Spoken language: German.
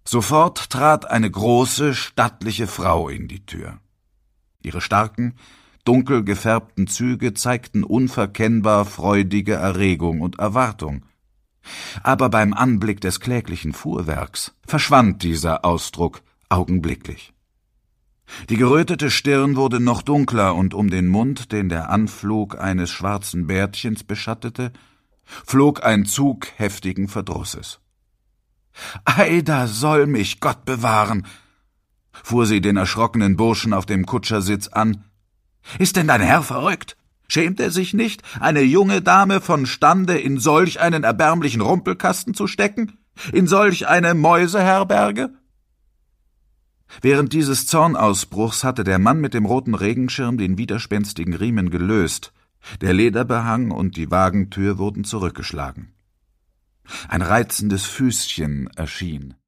Sofort trat eine große, stattliche Frau in die Tür. Ihre starken, dunkel gefärbten Züge zeigten unverkennbar freudige Erregung und Erwartung. Aber beim Anblick des kläglichen Fuhrwerks verschwand dieser Ausdruck augenblicklich. Die gerötete Stirn wurde noch dunkler, und um den Mund, den der Anflug eines schwarzen Bärtchens beschattete, flog ein Zug heftigen Verdrusses. »Ei, da soll mich Gott bewahren«, fuhr sie den erschrockenen Burschen auf dem Kutschersitz an. »Ist denn dein Herr verrückt? Schämt er sich nicht, eine junge Dame von Stande in solch einen erbärmlichen Rumpelkasten zu stecken? In solch eine Mäuseherberge?« Während dieses Zornausbruchs hatte der Mann mit dem roten Regenschirm den widerspenstigen Riemen gelöst, der Lederbehang und die Wagentür wurden zurückgeschlagen. Ein reizendes Füßchen erschien.